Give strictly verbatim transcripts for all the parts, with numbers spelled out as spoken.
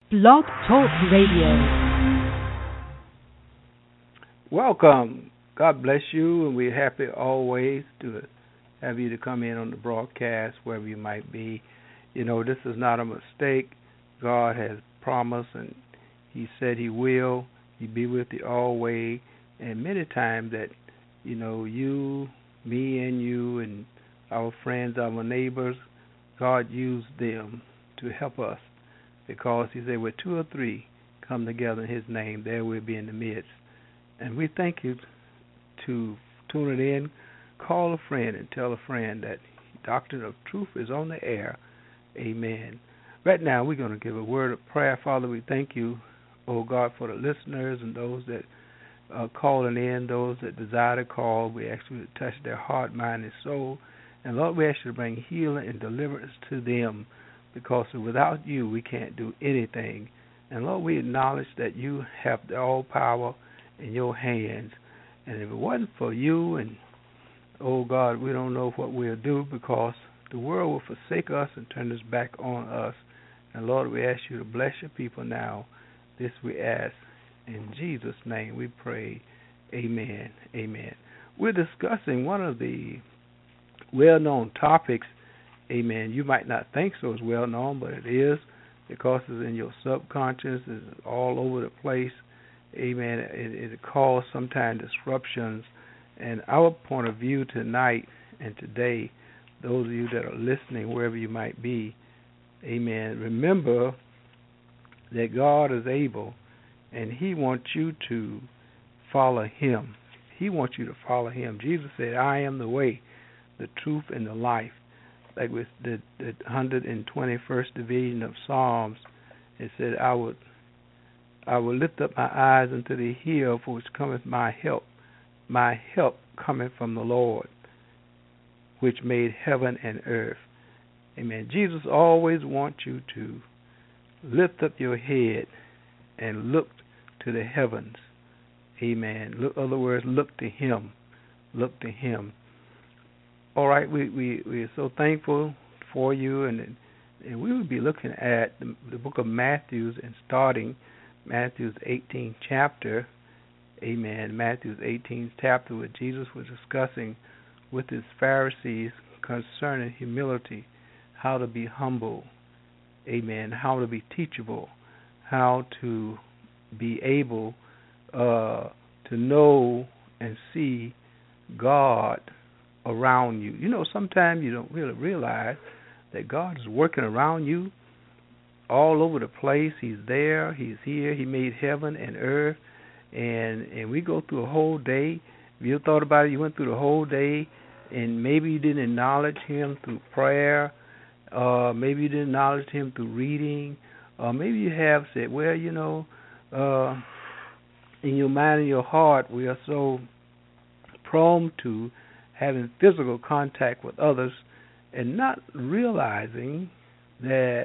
Blog Talk Radio. Welcome. God bless you, and we're happy always to have you to come in on the broadcast wherever you might be. You know, this is not a mistake. God has promised, and He said He will. He be with you always. And many times that, you know, you, me, and you, and our friends, our neighbors, God used them to help us, because He said, where two or three come together in His name, there we'll be in the midst. And we thank you to tune it in. Call a friend and tell a friend that Doctrine of Truth is on the air. Amen. Right now, we're going to give a word of prayer. Father, we thank you, oh God, for the listeners and those that are calling in, those that desire to call. We ask you to touch their heart, mind, and soul. And Lord, we ask you to bring healing and deliverance to them, because without you, we can't do anything. And Lord, we acknowledge that you have the all power in your hands. And if it wasn't for you, and oh God, we don't know what we'll do, because the world will forsake us and turn its back on us. And Lord, we ask you to bless your people now. This we ask in Jesus' name we pray. Amen. Amen. We're discussing one of the well-known topics. Amen. You might not think so it's well-known, but it is, because it's in your subconscious. It's all over the place. Amen. It, it causes sometimes disruptions. And our point of view tonight and today, those of you that are listening, wherever you might be, amen, remember that God is able, and He wants you to follow Him. He wants you to follow Him. Jesus said, I am the way, the truth, and the life. Like with the, the one hundred twenty-first division of Psalms, it said, I would I will lift up my eyes unto the hill, for which cometh my help. My help cometh from the Lord, which made heaven and earth. Amen. Jesus always wants you to lift up your head and look to the heavens. Amen. Look, in other words, look to Him. Look to Him. All right, we, we, we are so thankful for you, and and we will be looking at the, the book of Matthew and starting Matthew's eighteenth chapter. Amen. Matthew's eighteenth chapter, where Jesus was discussing with His Pharisees concerning humility, how to be humble. Amen. How to be teachable, how to be able uh, to know and see God around you. You know, sometimes you don't really realize that God is working around you all over the place. He's there. He's here. He made heaven and earth. And and we go through a whole day. If you thought about it, you went through the whole day, and maybe you didn't acknowledge Him through prayer. Uh, maybe you didn't acknowledge Him through reading. Or maybe you have said, well, you know, uh, in your mind and your heart, we are so prone to having physical contact with others and not realizing that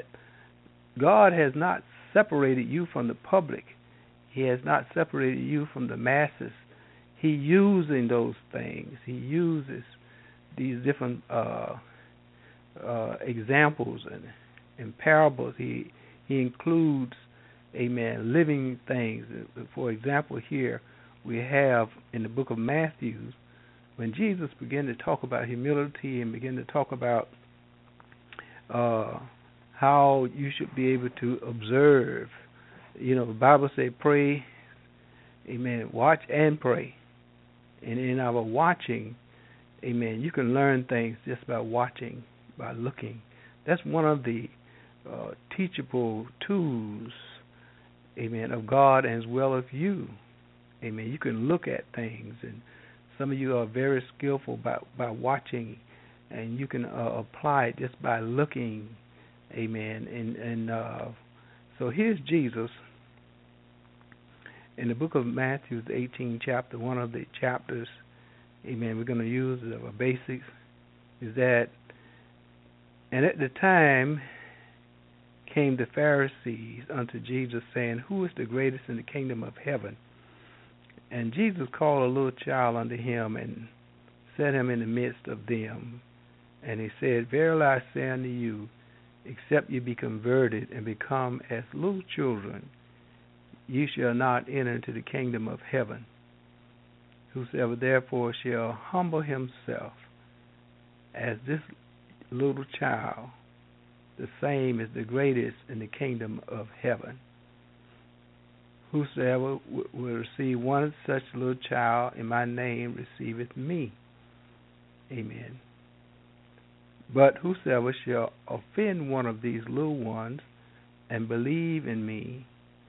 God has not separated you from the public. He has not separated you from the masses. He using those things. He uses these different uh, uh, examples and, and parables. He he includes, amen, living things. For example, here we have in the book of Matthew, when Jesus began to talk about humility and began to talk about uh, how you should be able to observe. You know, the Bible says pray, amen, watch and pray. And in our watching, amen, you can learn things just by watching, by looking. That's one of the uh, teachable tools, amen, of God as well as you. Amen. You can look at things, and some of you are very skillful by, by watching, and you can uh, apply it just by looking. Amen. And, and uh, so here's Jesus in the book of Matthew, the eighteenth chapter. One of the chapters, amen, we're going to use as a basics, is that, and at the time came the Pharisees unto Jesus, saying, who is the greatest in the kingdom of heaven? And Jesus called a little child unto Him and set him in the midst of them. And He said, verily I say unto you, except you be converted and become as little children, ye shall not enter into the kingdom of heaven. Whosoever therefore shall humble himself as this little child, the same is the greatest in the kingdom of heaven. Whosoever w- will receive one such little child in my name receiveth me. Amen. But whosoever shall offend one of these little ones and believe in me,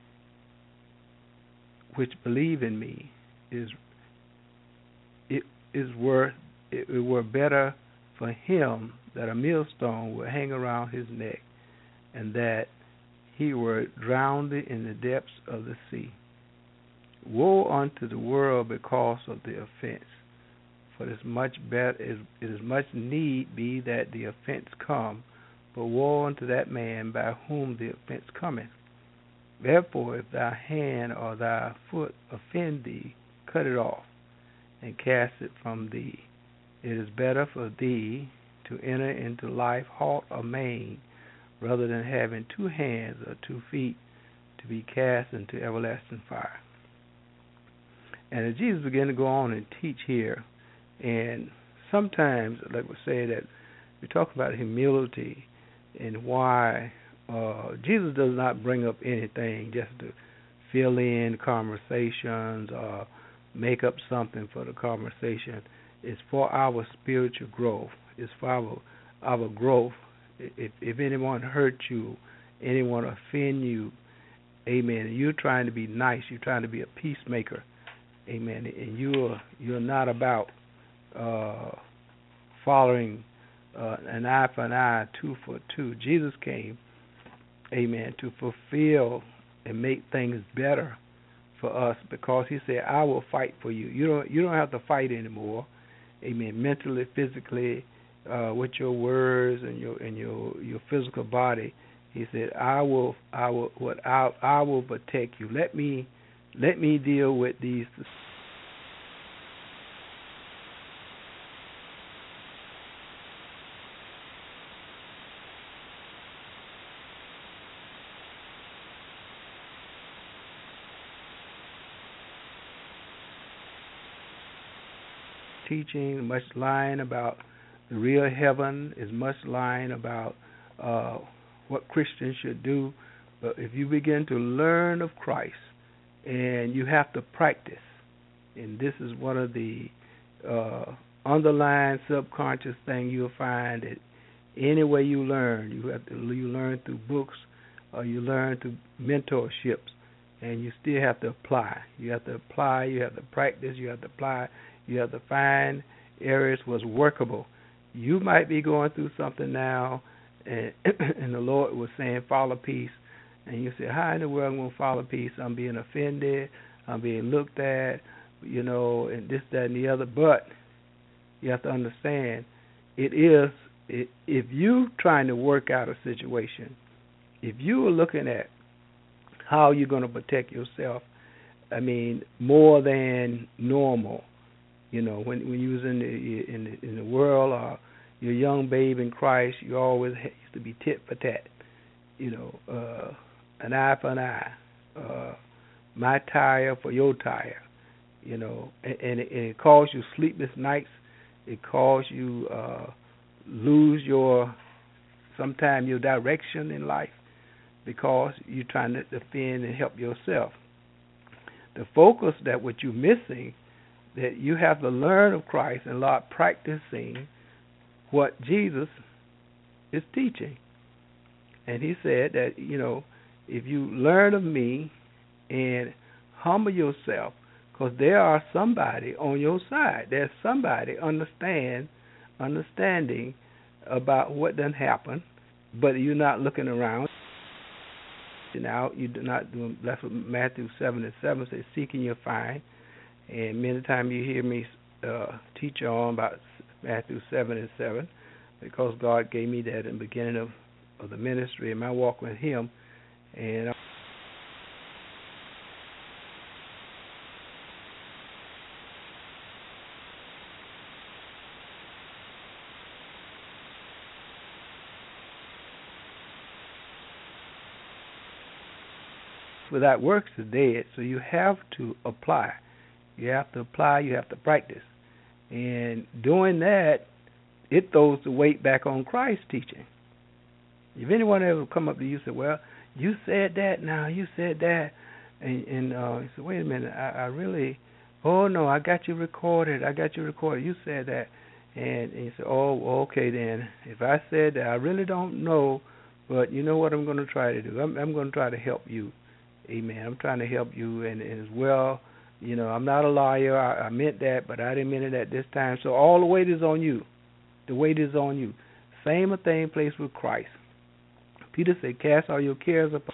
which believe in me, is it is worth it, it were better for him that a millstone would hang around his neck, and that he were drowned in the depths of the sea. Woe unto the world because of the offense! For it is much better, it is much need be that the offense come, but woe unto that man by whom the offense cometh. Therefore, if thy hand or thy foot offend thee, cut it off, and cast it from thee. It is better for thee to enter into life halt or maimed, rather than having two hands or two feet to be cast into everlasting fire. And as Jesus began to go on and teach here, and sometimes, like we say, that we talk about humility and why uh, Jesus does not bring up anything just to fill in conversations or make up something for the conversation. It's for our spiritual growth. It's for our, our growth. If, if anyone hurt you, anyone offend you, amen, and you're trying to be nice, you're trying to be a peacemaker, amen, and you're, you're not about uh, following uh, an eye for an eye, two for two. Jesus came, amen, to fulfill and make things better for us, because he said, I will fight for you. You don't you don't have to fight anymore, amen, mentally, physically, uh, with your words and your and your your physical body. He said, I will I will what I I will protect you. Let me let me deal with these teaching, much lying about the real heaven, is much lying about uh, what Christians should do. But if you begin to learn of Christ, and you have to practice, and this is one of the uh, underlying subconscious thing you'll find, that any way you learn, you have to you learn through books, or you learn through mentorships, and you still have to apply. You have to apply. You have to practice. You have to apply. You have to find areas what's workable. You might be going through something now, and, and the Lord was saying, follow peace. And you say, how in the world am I going to follow peace? I'm being offended. I'm being looked at, you know, and this, that, and the other. But you have to understand, it is, it, if you're trying to work out a situation, if you are looking at how you're going to protect yourself, I mean, more than normal, you know, when when you was in the in the, in the world, or you're a young babe in Christ, you always had, used to be tit for tat, you know, uh, an eye for an eye, uh, my tire for your tire, you know, and, and, it, and it caused you sleepless nights. It caused you uh, lose your sometime your direction in life, because you're trying to defend and help yourself. The focus that what you're missing, that you have to learn of Christ and start practicing what Jesus is teaching. And he said that, you know, if you learn of me and humble yourself, because there are somebody on your side. There's somebody understand, understanding about what done happened, but you're not looking around. Now you do not do. That's what Matthew seven and seven says. Seeking you'll find. And many times you hear me uh, teach on about Matthew seven and seven, because God gave me that in the beginning of, of the ministry and my walk with Him. And without works is dead. So you have to apply. You have to apply. You have to practice. And doing that, it throws the weight back on Christ's teaching. If anyone ever come up to you and say, well, you said that now, you said that, and, and uh, you say, wait a minute, I, I really, oh, no, I got you recorded. I got you recorded. You said that. And, and you say, oh, okay, then. If I said that, I really don't know, but you know what I'm going to try to do? I'm, I'm going to try to help you. Amen. I'm trying to help you, and, and as well, you know, I'm not a liar. I, I meant that, but I didn't mean it at this time. So all the weight is on you. The weight is on you. Same thing place with Christ. Peter said, cast all your cares upon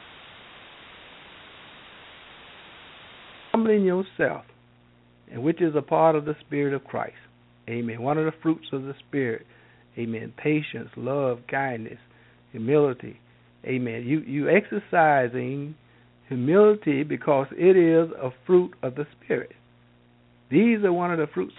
humbling yourself, and which is a part of the Spirit of Christ. Amen. One of the fruits of the Spirit. Amen. Patience, love, kindness, humility. Amen. You you exercising humility because it is a fruit of the Spirit. These are one of the fruits.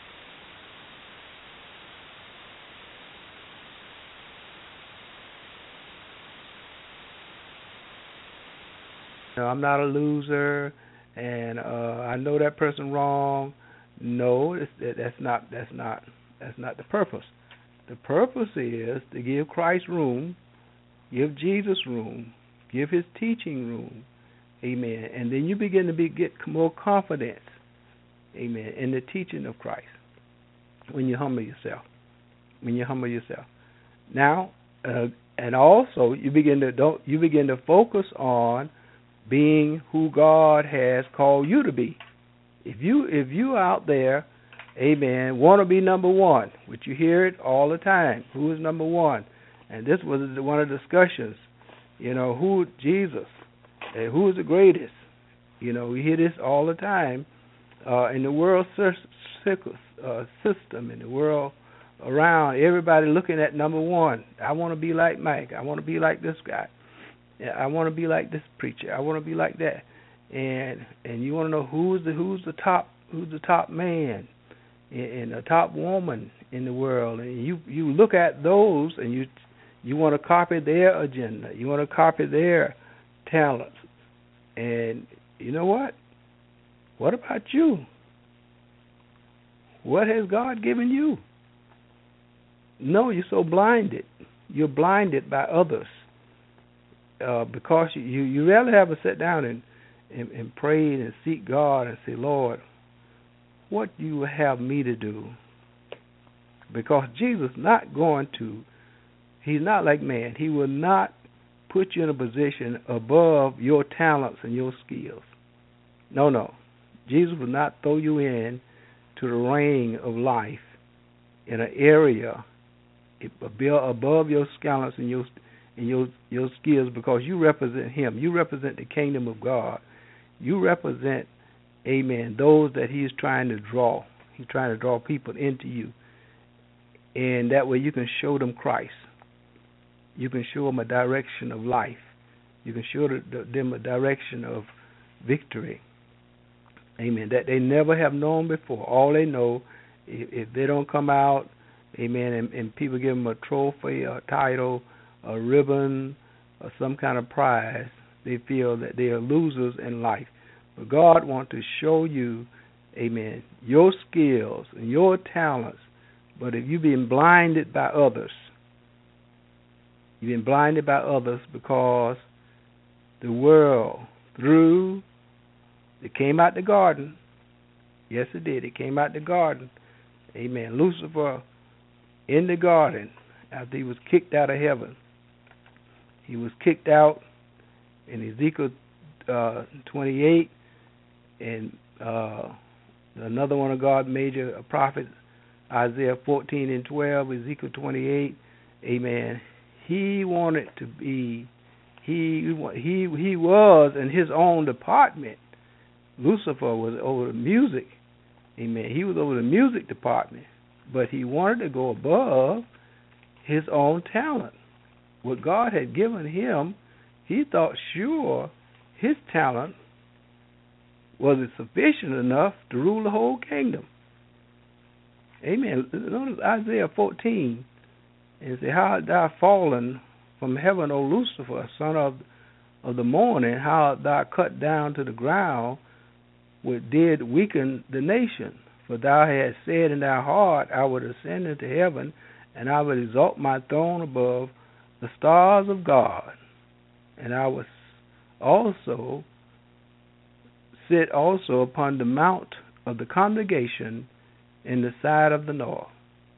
You know, I'm not a loser, and uh, I know that person wrong. No, it's, that's not. That's not. That's not the purpose. The purpose is to give Christ room, give Jesus room, give His teaching room. Amen. And then you begin to be, get more confidence, amen, in the teaching of Christ when you humble yourself. When you humble yourself. Now, uh, and also you begin to don't you begin to focus on being who God has called you to be. If you if you out there, amen, want to be number one, which you hear it all the time. Who is number one? And this was one of the discussions. You know, who Jesus. Uh, who is the greatest? You know, we hear this all the time uh, in the world uh, system, in the world around. Everybody looking at number one. I want to be like Mike. I want to be like this guy. I want to be like this preacher. I want to be like that. And and you want to know who's the who's the top who's the top man and the top woman in the world. And you you look at those and you you want to copy their agenda. You want to copy their talents. And you know what? What about you? What has God given you? No, you're so blinded. You're blinded by others. Uh, because you, you, you rarely have to sit down and, and, and pray and seek God and say, Lord, what do you have me to do? Because Jesus is not going to, He's not like man. He will not put you in a position above your talents and your skills. No, no. Jesus will not throw you in to the ring of life in an area above your talents and your and your your skills, because you represent Him. You represent the kingdom of God. You represent, amen, those that He is trying to draw. He's trying to draw people into you. And that way you can show them Christ. You can show them a direction of life. You can show them a direction of victory. Amen. That they never have known before. All they know, if, if they don't come out, amen, and, and people give them a trophy, a title, a ribbon, or some kind of prize, they feel that they are losers in life. But God wants to show you, amen, your skills and your talents. But if you've been blinded by others, you've been blinded by others because the world, through, it came out the garden. Yes, it did. It came out the garden. Amen. Lucifer in the garden after he was kicked out of heaven. He was kicked out in Ezekiel uh, twenty-eight, and uh, another one of God's major prophets, Isaiah fourteen and twelve, Ezekiel twenty-eight. Amen. He wanted to be, he he he was in his own department. Lucifer was over the music. Amen. He was over the music department, but he wanted to go above his own talent. What God had given him, he thought sure his talent was sufficient enough to rule the whole kingdom. Amen. Notice Isaiah fourteen. And say, how art thou fallen from heaven, O Lucifer, son of of the morning, how thou cut down to the ground, which did weaken the nation. For thou hast said in thy heart, I would ascend into heaven, and I would exalt my throne above the stars of God. And I was also sit also upon the mount of the congregation in the side of the north.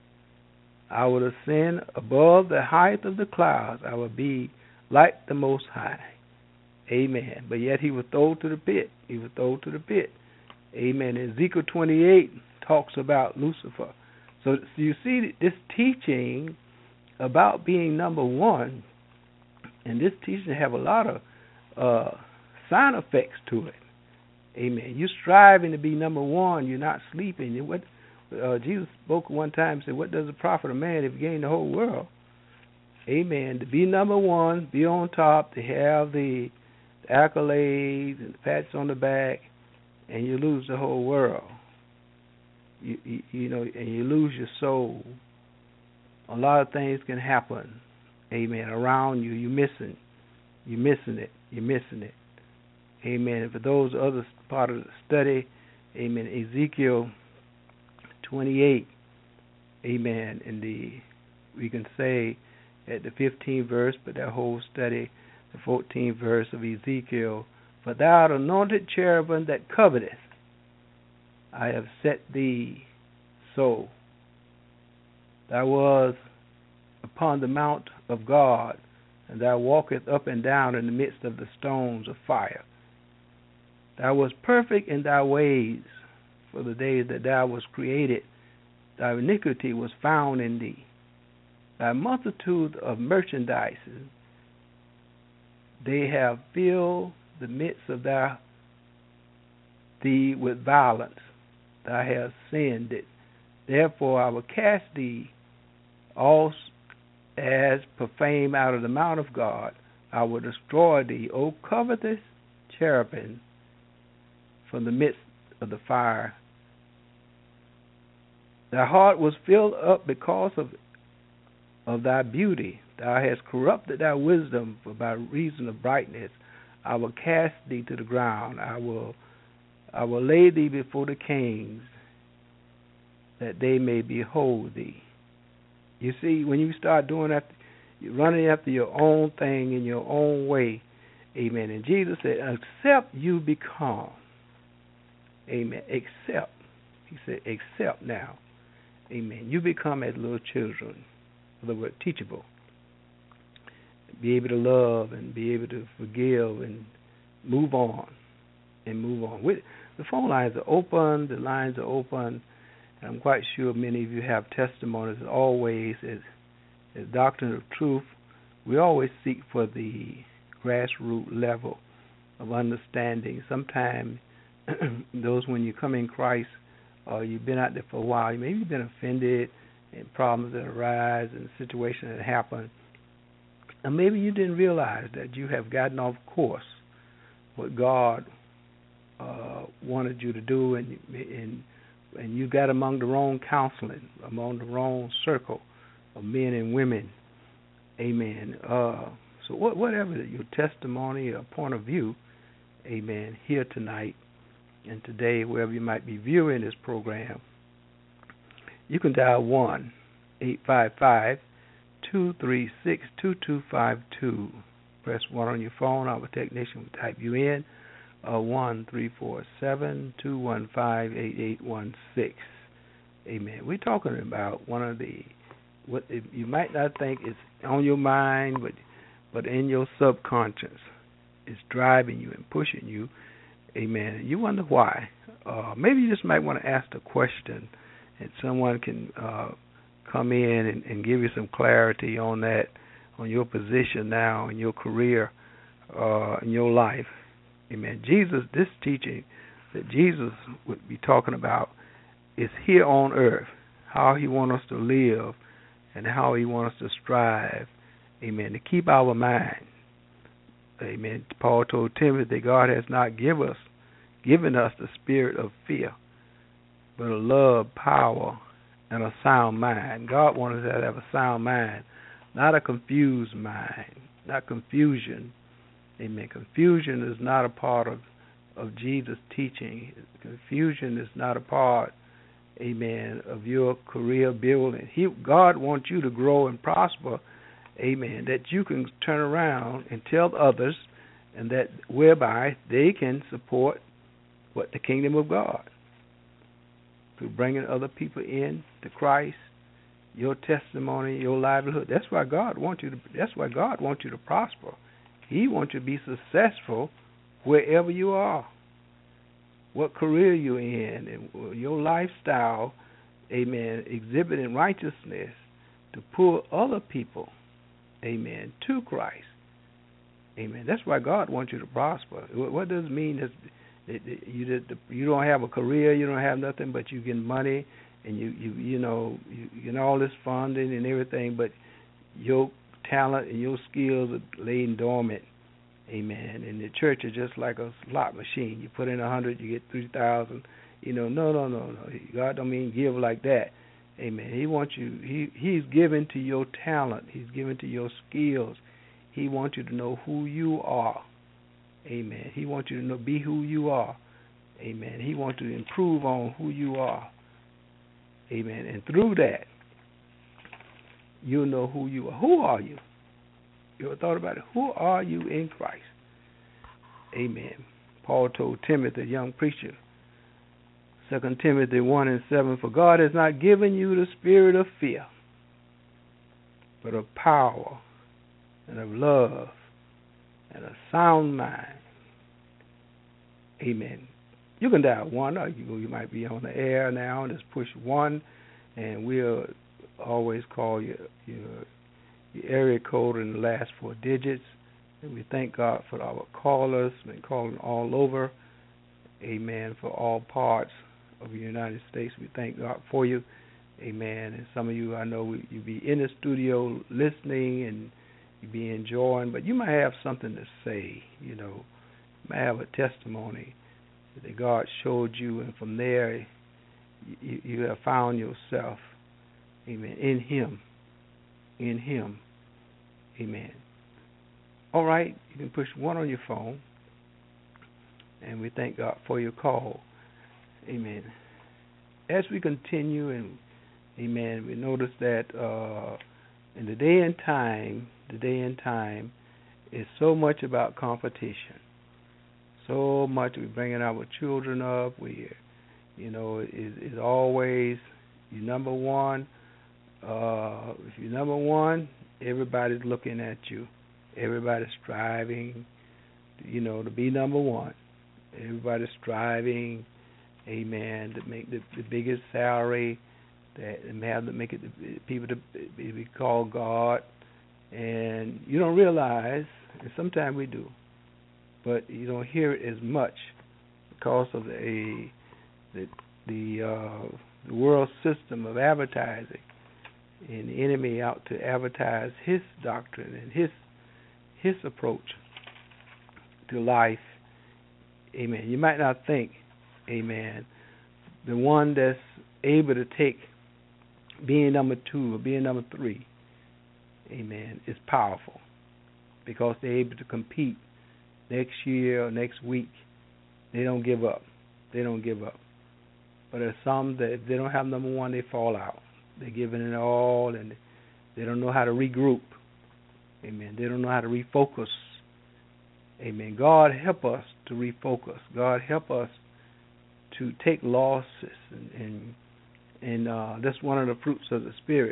I would ascend above the height of the clouds. I would be like the Most High. Amen. But yet he was thrown to the pit. He was thrown to the pit. Amen. Ezekiel twenty-eight talks about Lucifer. So, so you see this teaching about being number one, and this teaching have a lot of uh, side effects to it. Amen. You're striving to be number one. You're not sleeping. What uh, Jesus spoke one time and said, what does it profit a man if he gain the whole world? Amen. To be number one, be on top, to have the accolades and pats on the back, and you lose the whole world. You, you, you know, and you lose your soul. A lot of things can happen. Amen. Around you, you're missing. You're missing it. You're missing it. Amen. And for those other part of the study, amen, Ezekiel twenty-eight, amen, in the, we can say at the fifteenth verse, but that whole study, the fourteenth verse of Ezekiel, for thou art anointed cherubim that coveteth, I have set thee so. Thou was upon the mount of God, and thou walkest up and down in the midst of the stones of fire. Thou wast perfect in thy ways, for the day that thou wast created, thy iniquity was found in thee. Thy multitude of merchandises, they have filled the midst of thy, thee with violence. Thou hast sinned it. Therefore I will cast thee all as profane out of the mount of God. I will destroy thee, O covetous cherubim, from the midst of the fire. Thy heart was filled up because of of thy beauty. Thou hast corrupted thy wisdom, for by reason of brightness I will cast thee to the ground. I will I will lay thee before the kings, that they may behold thee. You see, when you start doing that, you're running after your own thing in your own way. Amen. And Jesus said, except you become. Amen. Except. He said, except now. Amen. You become as little children. In other words, teachable. Be able to love and be able to forgive and move on. And move on. The phone lines are open. The lines are open. And I'm quite sure many of you have testimonies. As always, as, as Doctrine of Truth, we always seek for the grassroots level of understanding. Sometimes those, when you come in Christ, uh, you've been out there for a while, maybe you've been offended and problems that arise and situations that happen, and maybe you didn't realize that you have gotten off course what God uh, wanted you to do, and, and and you got among the wrong counseling, among the wrong circle of men and women. Amen. Uh, so what, whatever your testimony or point of view, amen, here tonight and today, wherever you might be viewing this program, you can dial one eight five five, two three six, two two five two. Press one on your phone. Our technician will type you in. Uh, one three four seven, two one five, eight eight one six. Amen. We're talking about one of the, what you might not think is on your mind, but but in your subconscious, it's driving you and pushing you. Amen. You wonder why. Uh, maybe you just might want to ask a question, and someone can uh, come in and, and give you some clarity on that, on your position now in your career, uh, in your life. Amen. Jesus, this teaching that Jesus would be talking about is here on earth, how he wants us to live and how he wants us to strive, amen, to keep our mind. Amen. Paul told Timothy that God has not give us, given us the spirit of fear, but of love, power, and a sound mind. God wants us to have a sound mind, not a confused mind, not confusion. Amen. Confusion is not a part of, of Jesus' teaching. Confusion is not a part, amen, of your career building. He, God wants you to grow and prosper, amen, that you can turn around and tell others, and that whereby they can support what the kingdom of God, through bringing other people in to Christ, your testimony, your livelihood. That's why God wants you to. That's why God wants you to prosper. He wants you to be successful wherever you are, what career you're in, and your lifestyle, amen, exhibiting righteousness to pull other people, amen, to Christ. Amen. That's why God wants you to prosper. What does it mean that you you don't have a career, you don't have nothing, but you get money, and you you you know you, you get all this funding and everything, but your talent and your skills are laying dormant. Amen. And the church is just like a slot machine. You put in a hundred, you get three thousand. You know, no, no, no, no. God don't mean give like that. Amen. He wants you. He He's given to your talent. He's given to your skills. He wants you to know who you are. Amen. He wants you to know, be who you are. Amen. He wants you to improve on who you are. Amen. And through that, you'll know who you are. Who are you? You ever thought about it? Who are you in Christ? Amen. Paul told Timothy, a young preacher, Second Timothy one and seven, for God has not given you the spirit of fear, but of power and of love and a sound mind. Amen. You can dial one, or you, you might be on the air now and just push one, and we'll always call your, your, your area code in the last four digits. And we thank God for our callers, been calling all over. Amen. For all parts of the United States, we thank God for you. Amen. And some of you, I know you be in the studio listening and you be enjoying, but you might have something to say. You know, you might have a testimony that God showed you, and from there you, you have found yourself, amen, in Him, in Him, amen. All right, you can push one on your phone, and we thank God for your call, amen. As we continue, and amen, we notice that uh, in the day and time, the day and time is so much about competition. So much we're bringing our children up. We, you know, is is always you number one. Uh, if you're number one, everybody's looking at you. Everybody's striving, you know, to be number one. Everybody's striving, amen, to make the, the biggest salary, that and have to make it the people to be called God. And you don't realize, and sometimes we do, but you don't hear it as much because of the the the, uh, the world system of advertising, and the enemy out to advertise his doctrine and his his approach to life. Amen. You might not think, amen, the one that's able to take being number two or being number three, amen, is powerful because they're able to compete next year or next week. They don't give up. They don't give up. But there's some that if they don't have number one, they fall out. They're giving it all, and they don't know how to regroup. Amen. They don't know how to refocus. Amen. God help us to refocus. God help us to take losses, and and, and uh, that's one of the fruits of the Spirit.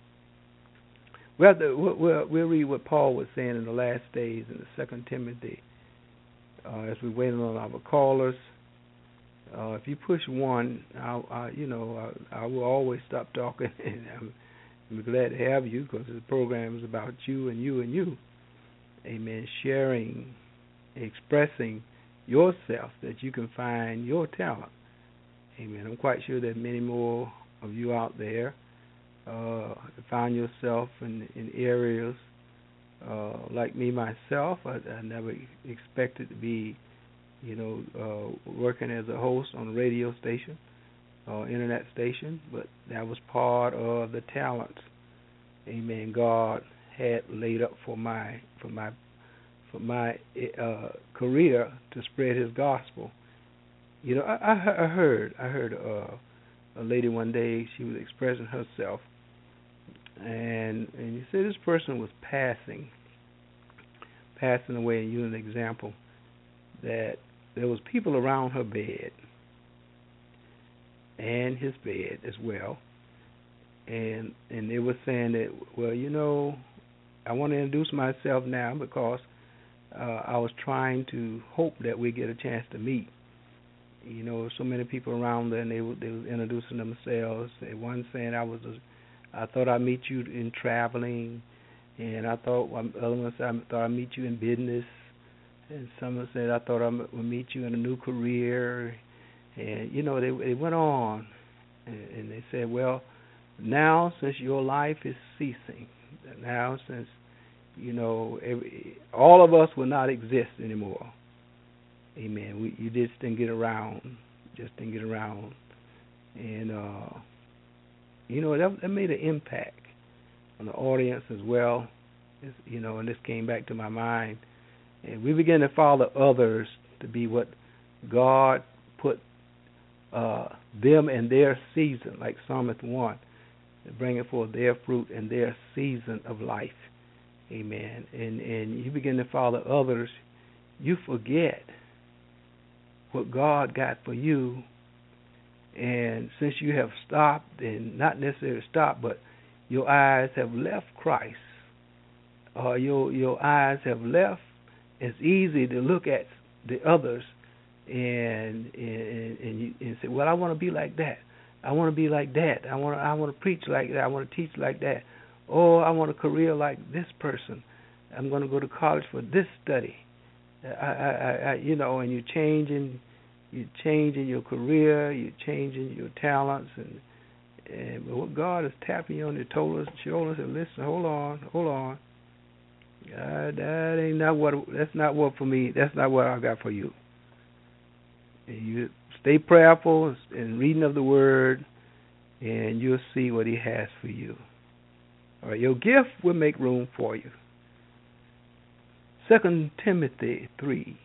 Well, we'll, we'll read what Paul was saying in the last days in the Second Timothy. Uh, as we wait on our callers, uh, if you push one, I, I, you know, I, I will always stop talking, and I'm, I'm glad to have you because the program is about you and you and you. Amen. Sharing, expressing yourself that you can find your talent. Amen. I'm quite sure that many more of you out there uh, find yourself in, in areas uh, like me myself. I, I never expected to be, you know, uh, working as a host on a radio station or internet station, but that was part of the talents, amen, God had laid up for my for my my uh, career to spread His gospel. You know, I, I, I heard I heard uh, a lady one day. She was expressing herself, and and you said this person was passing, passing away. And you an example that there was people around her bed and his bed as well, and and they were saying that, well, you know, I want to introduce myself now because uh, I was trying to hope that we get a chance to meet. You know, so many people around there, and they were they was introducing themselves. And one saying, I was, a, I thought I'd meet you in traveling, and I thought well, other one said, I thought I'd meet you in business, and someone said I thought I would meet you in a new career, and you know they they went on, and, and they said, well, now since your life is ceasing, now since you know every, all of us will not exist anymore. Amen. We, you just didn't get around, just didn't get around, and uh, you know that, that made an impact on the audience as well. It's, you know, and this came back to my mind, and we began to follow others to be what God put uh, them in their season, like Psalmist one, to bring it forth their fruit in their season of life. Amen. And and you begin to follow others, you forget what God got for you, and since you have stopped, and not necessarily stopped, but your eyes have left Christ, or uh, your your eyes have left, it's easy to look at the others and and and, you, and say, well, I want to be like that. I want to be like that. I want to, I want to preach like that. I want to teach like that. Or I want a career like this person. I'm going to go to college for this study. I, I, I, you know, and you're changing, you're changing your career, you're changing your talents, and and but what God is tapping you on your shoulders, shoulders, and listen, hold on, hold on. God, that ain't not what. That's not what for me. That's not what I got for you. And you stay prayerful and reading of the Word, and you'll see what He has for you. All right, your gift will make room for you. Second Timothy three,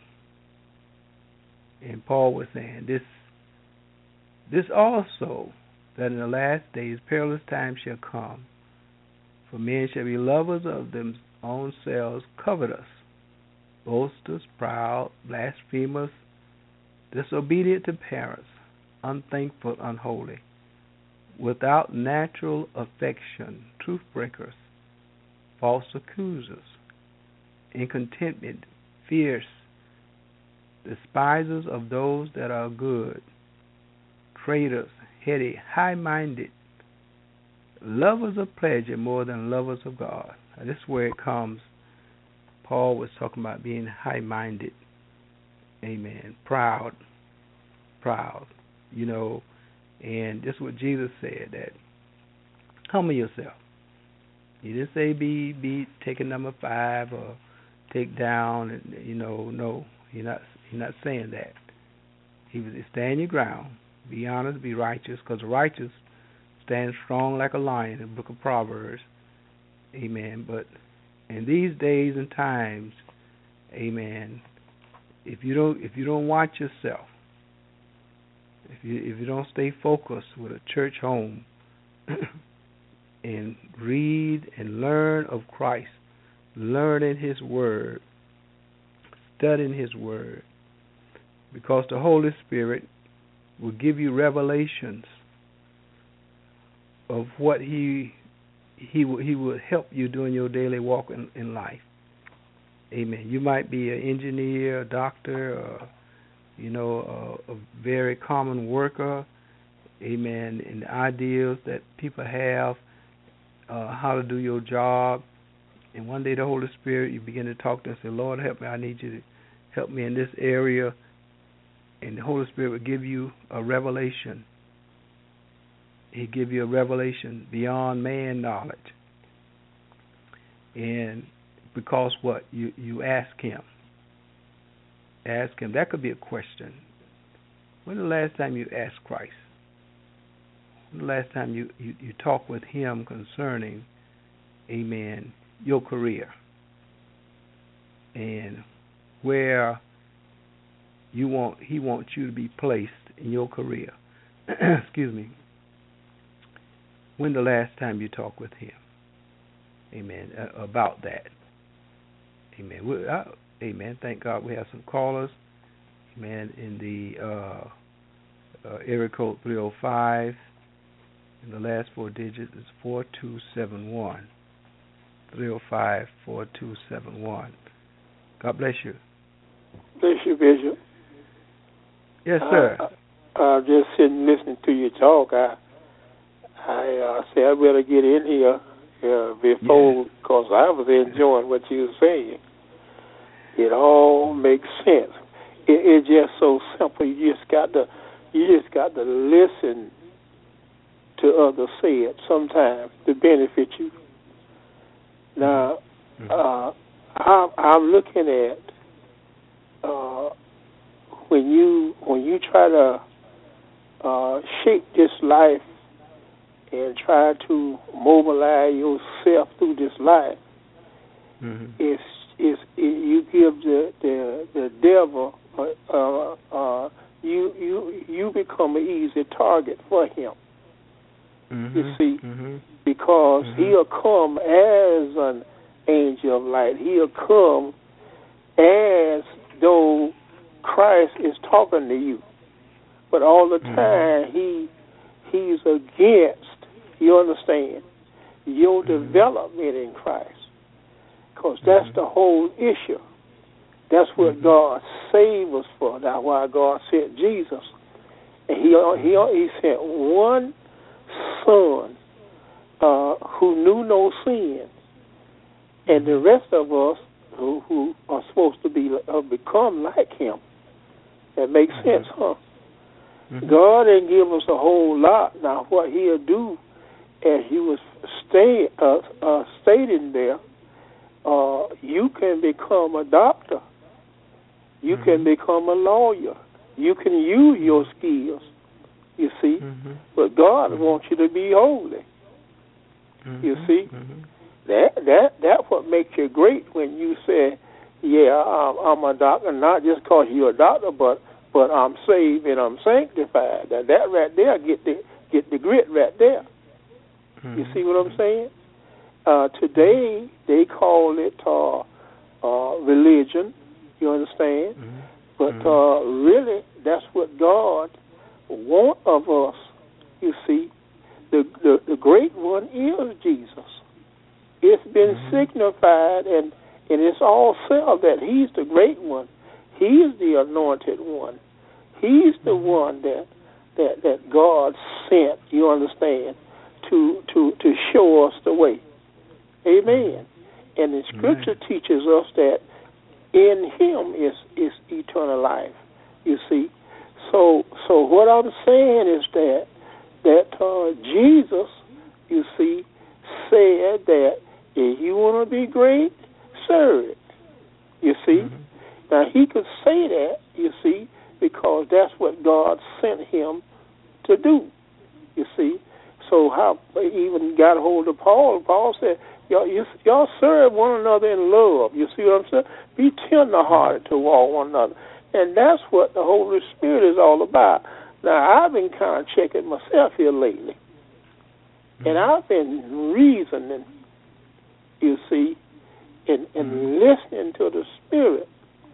and Paul was saying this. This also, that in the last days perilous times shall come, for men shall be lovers of their own selves, covetous, boasters, proud, blasphemers, disobedient to parents, unthankful, unholy, without natural affection, truth breakers, false accusers, incontinent, fierce, despisers of those that are good, traitors, heady, high-minded, lovers of pleasure more than lovers of God. Now, this is where it comes. Paul was talking about being high-minded. Amen. Proud. Proud. You know, and this is what Jesus said, that humble yourself. He didn't say be be taking number five or take down, and you know, no, he's not he's not saying that. He was stand your ground, be honest, be righteous, because the righteous stand strong like a lion in the book of Proverbs. Amen. But in these days and times, amen, if you don't if you don't watch yourself, if you if you don't stay focused with a church home and read and learn of Christ, learning His Word, studying His Word, because the Holy Spirit will give you revelations of what He He will He will help you during your daily walk in, in life. Amen. You might be an engineer, a doctor, or, you know, a, a very common worker. Amen. And the ideals that people have, uh, how to do your job. And one day the Holy Spirit, you begin to talk to Him and say, Lord, help me. I need you to help me in this area. And the Holy Spirit will give you a revelation. He give you a revelation beyond man knowledge. And because what? You, you ask Him. Ask Him. That could be a question. When the last time you asked Christ? When the last time you, you, you talked with Him concerning, amen, your career? and where you want He wants you to be placed in your career. Excuse me. When the last time you talked with Him? Amen. Uh, about that. Amen. We, uh, amen. Thank God we have some callers. Amen. In the uh, uh, area code three oh five. And the last four digits is four two seven one. three oh five, four two seven one. God bless you. Bless you, Bishop. Yes, sir. I, I, I'm just sitting listening to you talk. I I uh, said I better get in here uh, before, because yeah. I was enjoying what you were saying. It all makes sense. It, it's just so simple. You just got to you just got to listen to others say it sometimes to benefit you. Now, mm-hmm. uh, I'm, I'm looking at uh, when you when you try to uh, shape this life and try to mobilize yourself through this life, mm-hmm. it's, it's, it, you give the the, the devil uh, uh, you you you become an easy target for him. Mm-hmm. You see, mm-hmm. because mm-hmm. he'll come as an angel of light. He'll come as though Christ is talking to you, but all the time mm-hmm. he he's against. You understand your mm-hmm. development in Christ, because that's mm-hmm. the whole issue. That's what mm-hmm. God saved us for. That's why God sent Jesus, and he he he sent one Son uh, who knew no sin, and the rest of us who, who are supposed to be uh, become like Him. That makes mm-hmm. sense, huh? Mm-hmm. God didn't give us a whole lot. Now, what He'll do, as He was stay, uh, uh, stating there, uh, you can become a doctor. You mm-hmm. can become a lawyer. You can use your skills. You see, mm-hmm. but God mm-hmm. wants you to be holy. Mm-hmm. You see, mm-hmm. that that that's what makes you great when you say, "Yeah, I'm, I'm a doctor," not just because you're a doctor, but but I'm saved and I'm sanctified. That that right there get the get the grit right there. Mm-hmm. You see what I'm saying? Uh, today they call it uh, uh, religion. You understand? Mm-hmm. But mm-hmm. uh, really, that's what God want of us. You see, the, the the great one is Jesus. It's been mm-hmm. signified, and and it's all settled that He's the great one. He's the anointed one. He's the mm-hmm. one that that that God sent. You understand, to to to show us the way. Amen. And the Scripture Amen. Teaches us that in Him is is eternal life. You see. So, so what I'm saying is that that uh, Jesus, you see, said that if you want to be great, serve it. You see, mm-hmm. now He could say that, you see, because that's what God sent Him to do. You see, so how He even got a hold of Paul. Paul said, "Y'all, you, y'all serve one another in love." You see what I'm saying? Be tender-hearted toward one another. And that's what the Holy Spirit is all about. Now, I've been kind of checking myself here lately. Mm-hmm. And I've been reasoning, you see, and, and mm-hmm. listening to the Spirit.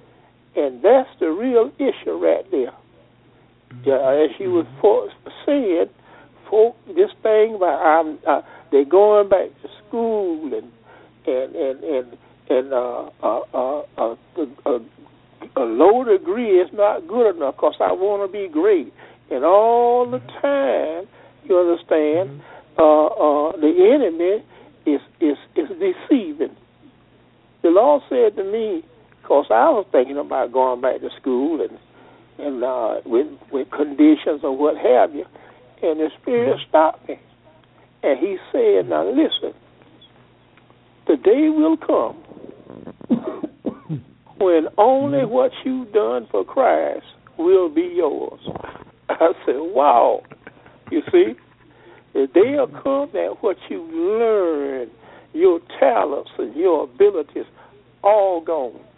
And that's the real issue right there. Mm-hmm. Yeah, as you mm-hmm. were saying, folk, this thing about I'm, uh, they're going back to school and and and and, and uh, uh, uh, uh, uh, a low degree is not good enough because I want to be great. And all the time, you understand, mm-hmm. uh, uh, the enemy is, is is deceiving. The Lord said to me, because I was thinking about going back to school and and uh, with with conditions or what have you, and the Spirit mm-hmm. stopped me, and He said, "Now listen, the day will come when only what you've done for Christ will be yours." I said, wow. You see, the day will come that what you learned, your talents and your abilities, all gone.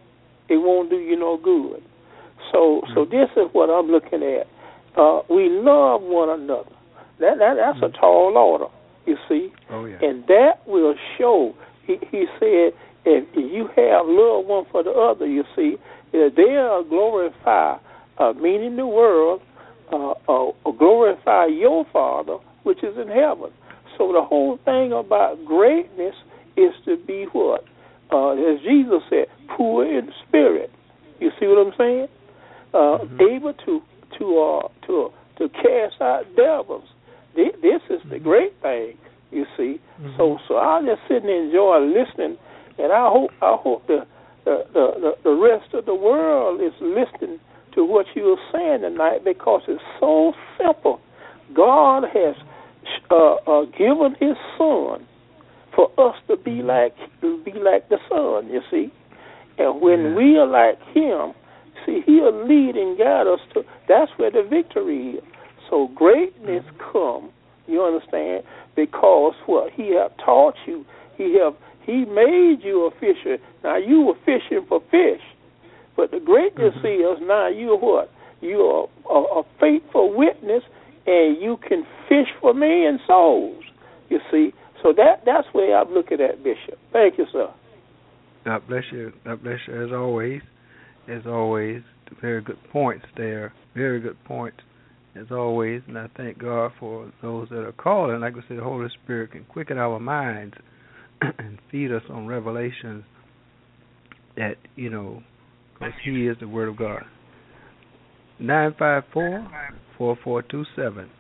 it won't do you no good. So, so this is what I'm looking at. Uh, we love one another. That, that that's mm-hmm. a tall order, you see. Oh yeah. And that will show. He, he said, if you have love one for the other, you see, they'll glorify, uh, meaning the world, uh, uh, glorify your Father which is in heaven. So the whole thing about greatness is to be what? Uh, as Jesus said, poor in spirit. You see what I'm saying? Uh, mm-hmm. Able to to uh, to to cast out devils. This, this is the great thing. You see. Mm-hmm. So so I just sit and enjoy listening, and I hope I hope the the, the the rest of the world is listening to what you are saying tonight, because it's so simple. God has uh, uh, given His Son for us to be like to be like the Son. You see, and when yeah. we are like Him, see, He'll lead and guide us to. That's where the victory is. So greatness mm-hmm. come. You understand? Because what He have taught you, He have He made you a fisher. Now you were fishing for fish, but the greatness mm-hmm. is now you're what? You're a, a, a faithful witness, and you can fish for men's souls. You see, so that that's where I'm looking at, Bishop. Thank you, sir. God bless you. God bless you as always. As always, very good points there. Very good points. As always, and I thank God for those that are calling. Like I said, the Holy Spirit can quicken our minds and feed us on revelations that, you know, because He is the Word of God. nine five four, four four two seven.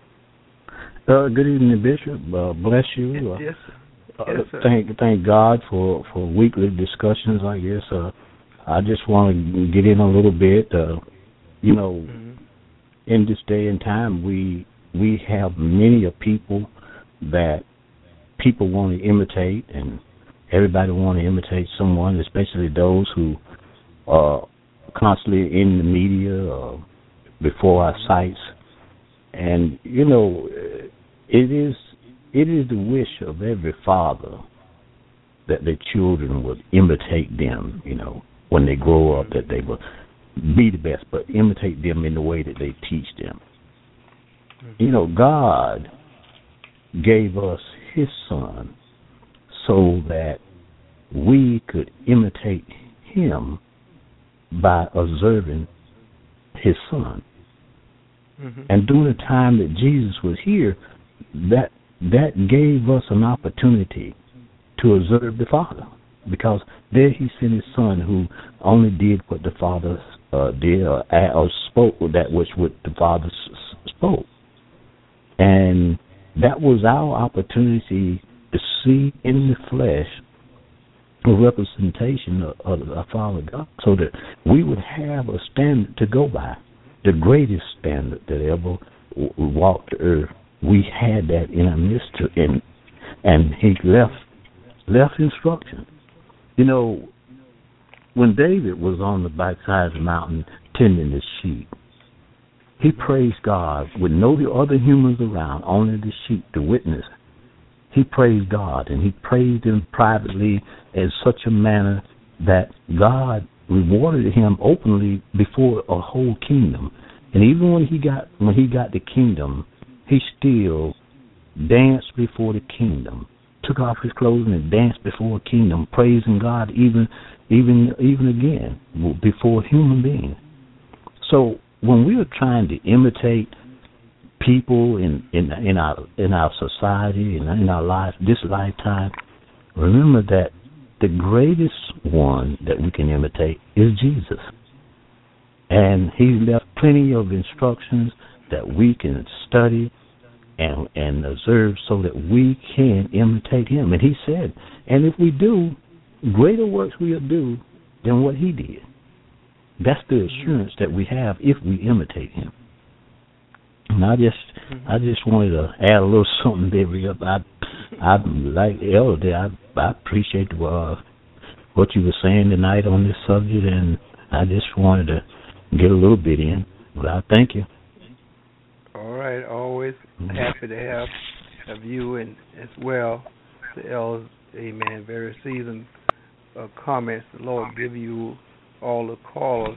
Uh, good evening, Bishop. Uh, bless you. Uh, yes, uh, yes, sir. Thank, thank God for, for weekly discussions like this. Uh, I just want to get in a little bit. Uh, you know, mm-hmm. in this day and time, we we have many of people that people want to imitate, and everybody want to imitate someone, especially those who are constantly in the media uh, before our sights. And you know, it is it is the wish of every father that their children would imitate them. You know, when they grow up, that they will be the best, but imitate them in the way that they teach them. You know, God gave us His Son so that we could imitate Him by observing His Son. Mm-hmm. And during the time that Jesus was here, that that gave us an opportunity to observe the Father, because there He sent His Son, who only did what the Father uh, did, or, or spoke that which what the Father s- spoke. And that was our opportunity to see in the flesh a representation of, of our Father God, so that we would have a standard to go by, the greatest standard that ever w- walked the earth. We had that in our midst, and and He left left instruction. You know, when David was on the backside of the mountain tending his sheep, he praised God with no other humans around, only the sheep to witness. He praised God, and he praised Him privately in such a manner that God rewarded him openly before a whole kingdom. And even when he got when he got the kingdom, he still danced before the kingdom, took off his clothes and danced before a kingdom, praising God even even even again before human beings. So when we are trying to imitate people in, in in our in our society and in our life, this lifetime, remember that the greatest one that we can imitate is Jesus. And He left plenty of instructions that we can study and and observe so that we can imitate Him. And He said, and if we do, greater works we'll do than what He did. That's the assurance that we have if we imitate Him. And I just, mm-hmm. I just wanted to add a little something there. I, I like Elder. I, I appreciate uh, what you were saying tonight on this subject, and I just wanted to get a little bit in. But I thank you. All right, always happy to have have you and as well the elders. Amen. Very seasoned uh, comments. The Lord give you all the callers.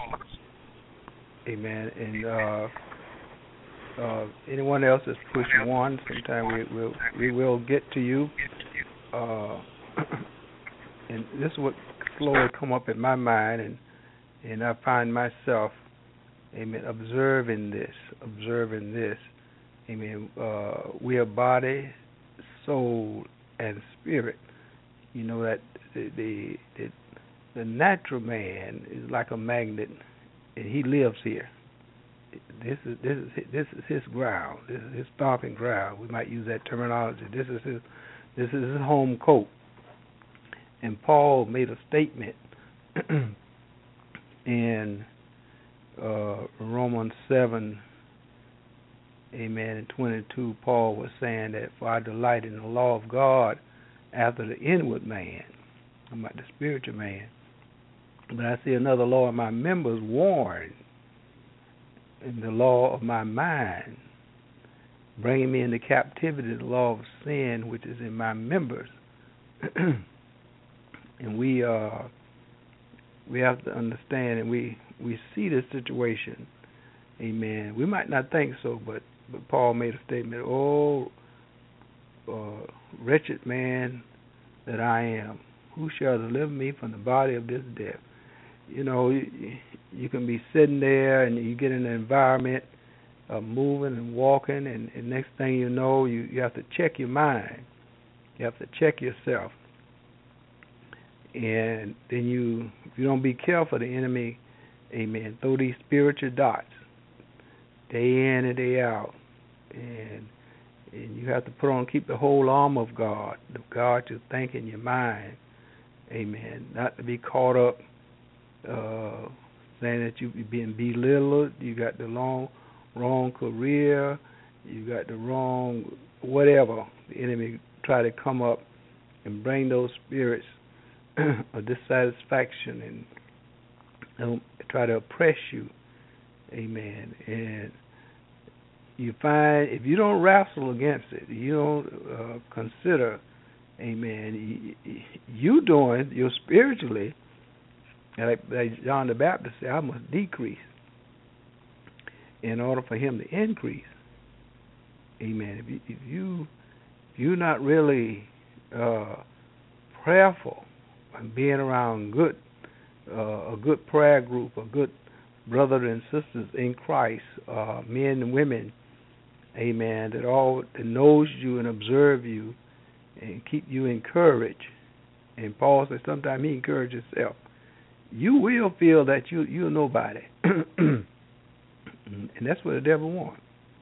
Amen. And uh, uh, anyone else that's pushed one, sometime we will we will get to you. Uh, and this is what slowly come up in my mind, and and I find myself, amen, observing this, observing this. Amen. Uh, we are body, soul, and spirit. You know that the the, the the natural man is like a magnet, and he lives here. This is this is this is his ground. This is his stomping ground. We might use that terminology. This is his this is his home court. And Paul made a statement in uh, Romans seven, amen, and twenty-two. Paul was saying that for I delight in the law of God after the inward man. I'm about the spiritual man. But I see another law in my members, warned in the law of my mind, bringing me into captivity to the law of sin which is in my members. And we uh, we have to understand, and we, we see this situation, amen. We might not think so, but, but Paul made a statement, oh, uh, wretched man that I am, who shall deliver me from the body of this death? You know, you, you can be sitting there and you get in an environment of moving and walking, and, and next thing you know, you, you have to check your mind. You have to check yourself. And then you, if you don't be careful, the enemy, amen, throw these spiritual dots day in and day out. And and you have to put on, keep the whole armor of God, the God to think in your mind, amen, not to be caught up uh, saying that you're being belittled, you got the long, wrong career, you got the wrong whatever. The enemy try to come up and bring those spirits of dissatisfaction and um, try to oppress you, amen. And you find if you don't wrestle against it, you don't uh, consider, amen, you, you doing, you're spiritually, like, like John the Baptist said, I must decrease in order for him to increase, amen. If, you, if, you, if you're not really uh, prayerful and being around good, uh, a good prayer group, a good brothers and sisters in Christ, uh, men and women, amen, that all that knows you and observe you and keep you encouraged. And Paul said sometimes he encourages himself. You will feel that you, you're nobody. And that's what the devil wants.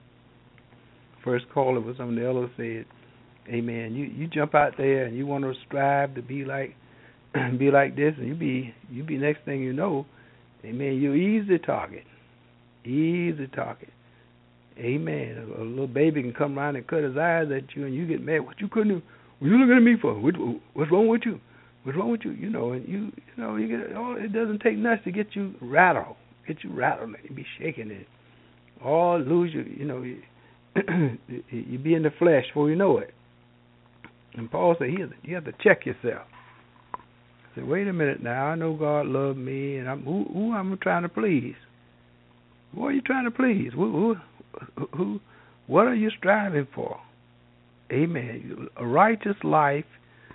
First call, it was some of the elders said, amen, you, you jump out there and you want to strive to be like be like this, and you be you be next thing you know, amen, you're easy target. Easy target. Amen. A, a little baby can come around and cut his eyes at you, and you get mad. What you couldn't do? What you looking at me for? What, what's wrong with you? What's wrong with you? You know, and you you know, you get oh, it doesn't take much to get you rattled. Get you rattled and you be shaking it. Or lose you, you know, you, you be in the flesh before you know it. And Paul said, you have to check yourself. I said, wait a minute now. I know God loved me, and I'm who, who I'm trying to please. Who are you trying to please? Who, who, who, what are you striving for? Amen. A righteous life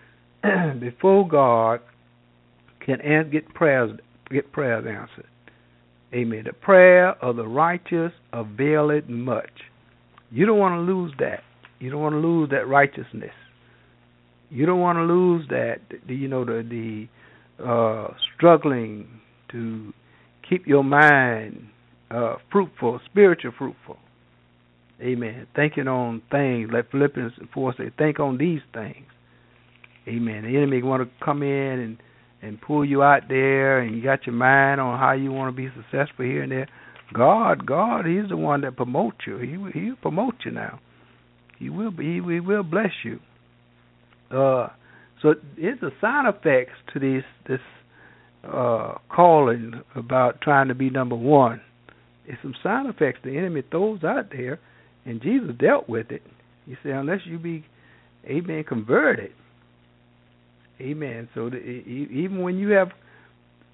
before God can get prayers get prayers answered. Amen. The prayer of the righteous availeth much. You don't want to lose that. You don't want to lose that righteousness. You don't want to lose that, you know, the, the uh, struggling to keep your mind uh, fruitful, spiritual fruitful. Amen. Thinking on things, like Philippians four says, think on these things. Amen. The enemy want to come in and, and pull you out there, and you got your mind on how you want to be successful here and there. God, God, He's the one that promotes you. He He'll promote you now. He will be. He will bless you. Uh, so it's a side effects to this this uh, calling about trying to be number one. It's some side effects the enemy throws out there, and Jesus dealt with it. He said, unless you be, amen, converted, amen. So the, even when you have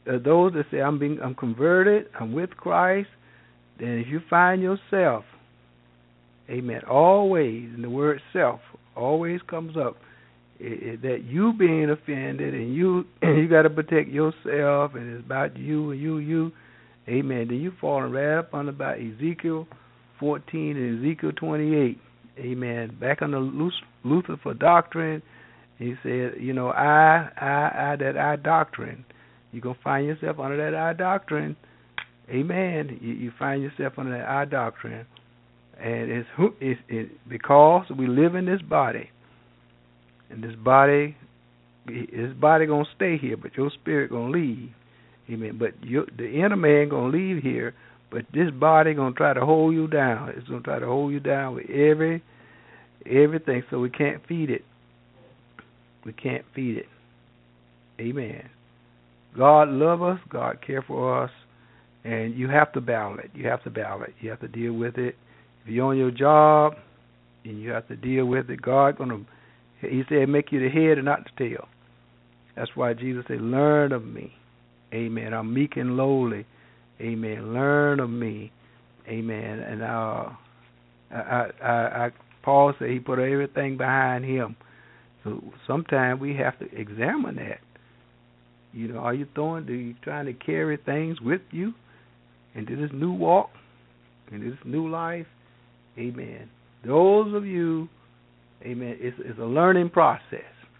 uh, those that say I'm being I'm converted, I'm with Christ, then if you find yourself, amen, always, and the word self always comes up, it, it, that you being offended and you and you got to protect yourself and it's about you and you, you, amen, then you falling right up on about Ezekiel fourteen and Ezekiel twenty-eight, amen, back on the Luther for doctrine. He said, you know, I, I, I, that I doctrine. You're going to find yourself under that I doctrine. Amen. You, you find yourself under that I doctrine. And it's, it's it, because we live in this body. And this body, this body going to stay here, but your spirit going to leave. Amen. But you, the inner man going to leave here, but this body going to try to hold you down. It's going to try to hold you down with every everything, so we can't feed it. We can't feed it. Amen. God love us. God care for us. And you have to battle it. You have to battle it. You have to deal with it. If you're on your job and you have to deal with it, God going to, he said, make you the head and not the tail. That's why Jesus said, learn of me. Amen. I'm meek and lowly. Amen. Learn of me. Amen. And uh, I, I, I, Paul said he put everything behind him. So sometimes we have to examine that. You know, are you throwing, are you trying to carry things with you into this new walk, into this new life? Amen. Those of you, amen, it's, it's a learning process.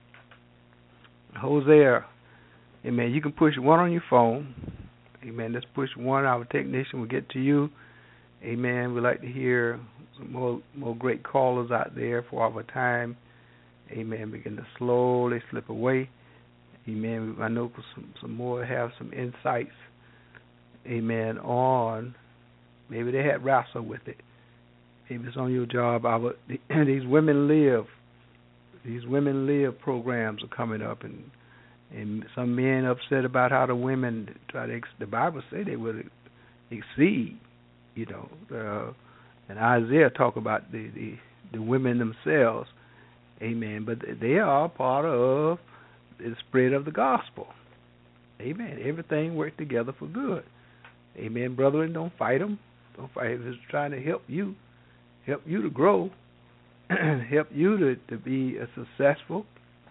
Hosea, amen, you can push one on your phone. Amen, let's push one. Our technician will get to you. Amen, we'd like to hear some more, more great callers out there for our time. Amen. Begin to slowly slip away. Amen. I know some, some more have some insights. Amen. On maybe they had wrestled with it. Maybe it's on your job. Our, these women live. These women live programs are coming up, and and some men upset about how the women try to. The Bible say they will exceed. You know, uh, and Isaiah talk about the, the the women themselves. Amen. But they are part of the spread of the gospel. Amen. Everything works together for good. Amen. Brethren, don't fight them. Don't fight them. It's trying to help you, help you to grow, help you to, to be a successful.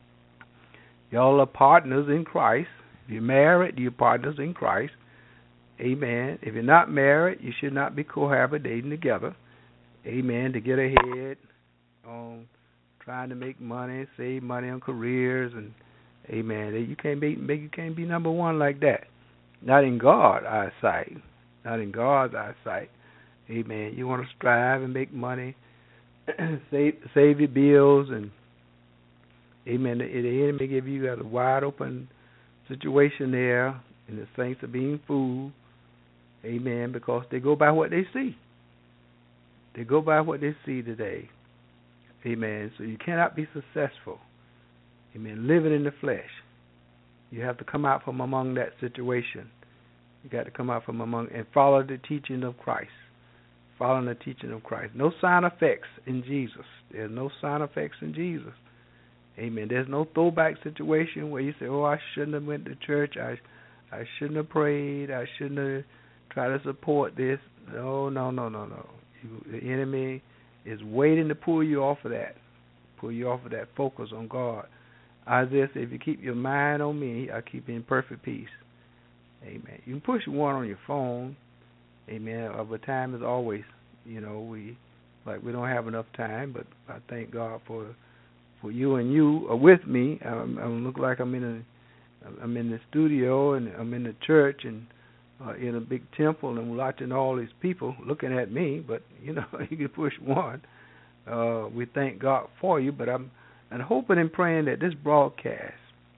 Y'all are partners in Christ. If you're married, you're partners in Christ. Amen. If you're not married, you should not be cohabitating together. Amen. To get ahead on trying to make money, save money on careers, and amen. You can't be you can't be number one like that. Not in God's eyesight. Not in God's eyesight. Amen. You want to strive and make money, save save your bills, and amen. The, the enemy give you a wide open situation there, and the saints are being fooled. Amen. Because they go by what they see. They go by what they see today. Amen. So you cannot be successful. Amen. Living in the flesh. You have to come out from among that situation. You got to come out from among and follow the teaching of Christ. Following the teaching of Christ. No side effects in Jesus. There's no side effects in Jesus. Amen. There's no throwback situation where you say, oh, I shouldn't have went to church. I I shouldn't have prayed. I shouldn't have tried to support this. No, no, no, no, no. You, the enemy is waiting to pull you off of that, pull you off of that focus on God. Isaiah said, if you keep your mind on me, I keep you in perfect peace. Amen. You can push one on your phone. Amen. Our time is always, you know, we like we don't have enough time, but I thank God for for you and you are with me. I, I look like I'm in a I'm in the studio and I'm in the church and uh, in a big temple and watching all these people looking at me. But you know, you can push one. Uh, we thank God for you. But I'm and hoping and praying that this broadcast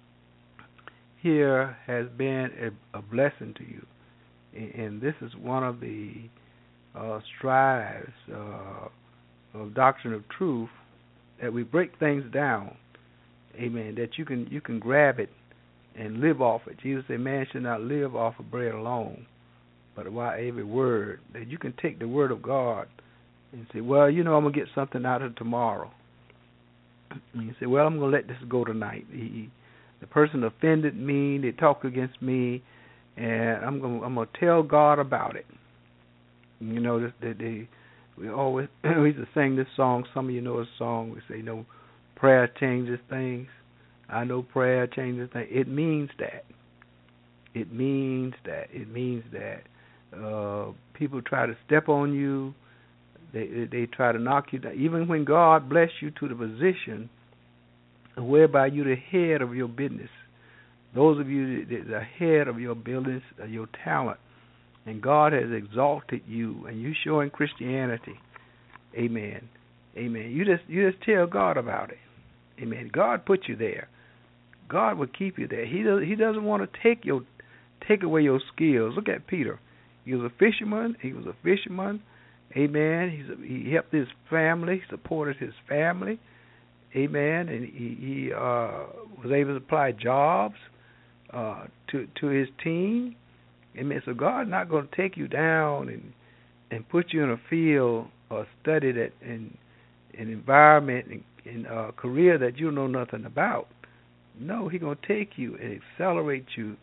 here has been a, a blessing to you. And this is one of the uh, strives uh, of Doctrine of Truth, that we break things down, amen, that you can you can grab it and live off it. Jesus said, man should not live off of bread alone, but by every word. That you can take the word of God and say, well, you know, I'm going to get something out of tomorrow. And you say, well, I'm going to let this go tonight. He, the person offended me, they talk against me, and I'm gonna I'm gonna tell God about it. You know, this, they, they we always we used to sing this song. Some of you know a song. We say, you know, prayer changes things. I know prayer changes things. It means that. It means that. It means that. Uh, people try to step on you. They, they they try to knock you down. Even when God bless you to the position whereby you're the head of your business, those of you that are head of your business, of your talent, and God has exalted you, and you showing Christianity. Amen. Amen. You just you just tell God about it. Amen. God put you there. God will keep you there. He does, He doesn't want to take your take away your skills. Look at Peter. He was a fisherman. He was a fisherman. Amen. He's a, he helped his family, supported his family. Amen. And he, he uh, was able to supply jobs uh, to to his team. Amen. So God's not going to take you down and and put you in a field or study that in an environment and in a career that you know nothing about. No, He's going to take you and accelerate you